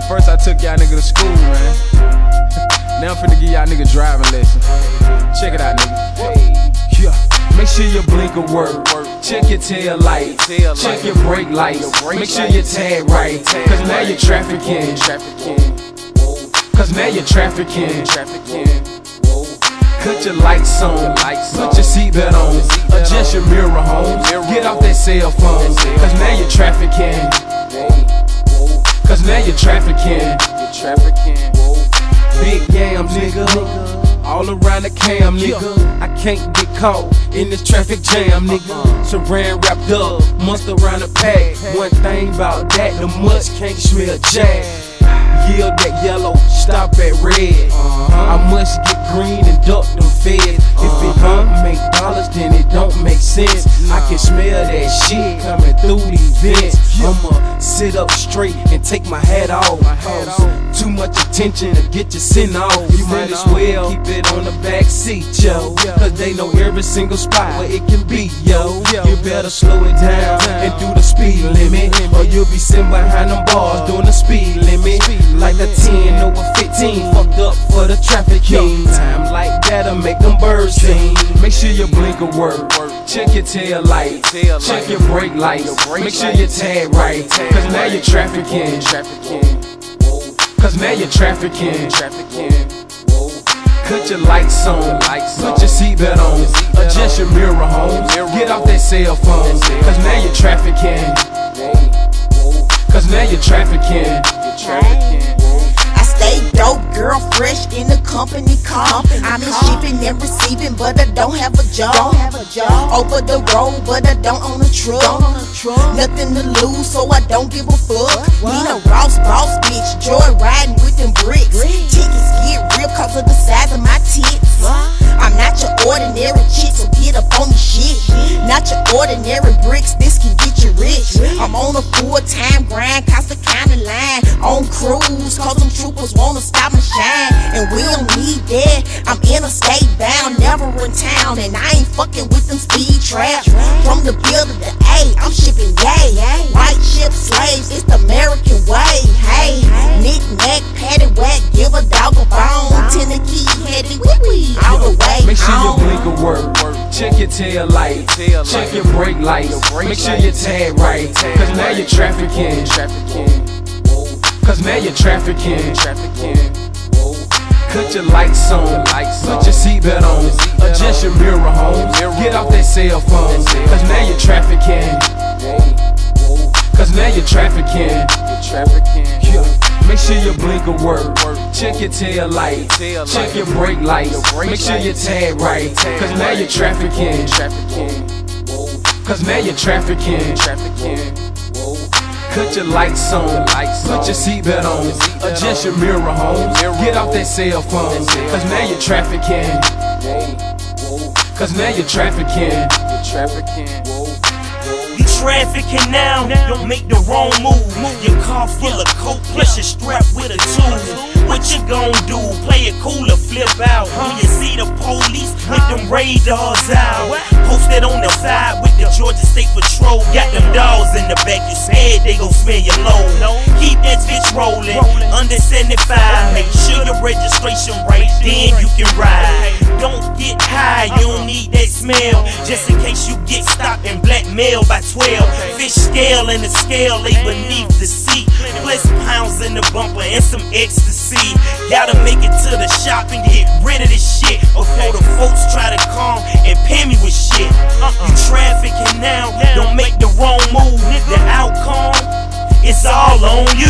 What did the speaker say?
First I took y'all nigga to school, man. Now I'm finna give y'all nigga driving lesson. Check it out, nigga. Yeah. Make sure your blinker work. Check your tail light. Check your brake lights. Make sure your tag right. Cause now you're trafficking. Cause now you're trafficking. Cut your lights on, put your seatbelt on, adjust your mirror home, get off that cell phone. Cause now you're trafficking. Cause now you're trafficking. Big yam, nigga, all around the cam, nigga. I can't get caught in this traffic jam, nigga. Saran wrapped up, must around the pack. One thing about that, the must can't smell jack. Yield that yellow, stop at red. I must get green and duck them feds. If it don't make dollars, then it don't make sense. I can smell that shit coming through these vents. I'ma sit up straight and take my hat off. Too much attention to get your sin off. You might as well keep it on the back seat, yo. Cause they know every single spot where it can be, yo. You better slow it down and do the speed limit, or you'll be sitting behind them bars doing the speed limit. Like a 10 or a 15, fucked up for the traffic king. Time like that'll make them birds sing. Make sure your blinker work. Check your tail light. Check your brake lights. Make sure your tag right. Cause now you're trafficking. Cause now you're trafficking. Cut your lights on, put your seatbelt on, adjust your mirror home, get off that cell phone. Cause now you're trafficking. Cause now you're trafficking. I stay dope, girl, fresh in the company car. I'm in shipping and receiving, but I don't have a job. Over the road, but I don't own a truck. Nothing to lose, so I don't give a fuck. Need a Ross boss bitch, joy riding with them bricks. Tickets get real cause of the size of my tits. I'm not your ordinary chick, so get up on me shit. Not your ordinary bricks, this can get you rich. I'm on a full-time grind, Costa County line. On cruise, cause them troopers wanna stop and shine. And we don't need that, I'm interstate bound, never in town. And I ain't fucking with them speed traps. From the builder to A, I'm shipping yay. White ship slaves, it's the American way. Hey, knick-knack, paddywhack, give a dog a bone. Tennessee headed wee-wee, all the way. Make sure your blinker work. Check your tail light. Check your brake lights. Make sure your tag right. Cause now you're trafficking. Cause now you're trafficking. Cut your lights on, put your seatbelt on, adjust your mirror home, get off that cell phone. Cause now you're trafficking. Cause now you're trafficking. Make sure your blinker work. Check your tail light. Check your brake lights. Make sure your tag right. Cause now you're trafficking. Cause now you're trafficking. Cut your lights on, put your seatbelt on, adjust your mirror home, get off that cell phone. Cause now you're trafficking. Cause now you're trafficking. You trafficking now, don't make the wrong move. Your car full of coke, plus you're strapped with a tool. What you gon' do? Play it cool or flip out? When you see the police with them radars out, posted on the side with the Georgia State Patrol. Got them dogs in the back, you scared they gon' smell your load. Keep that bitch rolling, under 75. Make sure the registration right, then you can ride. Don't get high, you don't need that smell. Just in case you get stopped and blackmailed by 12. Fish scale and the scale lay beneath the seat. Plus pounds in the bumper and some ecstasy. Gotta make it to the shop and get rid of this shit before the folks try to come and pay me with shit. You trafficking now, don't make the wrong move. The outcome, it's all on you.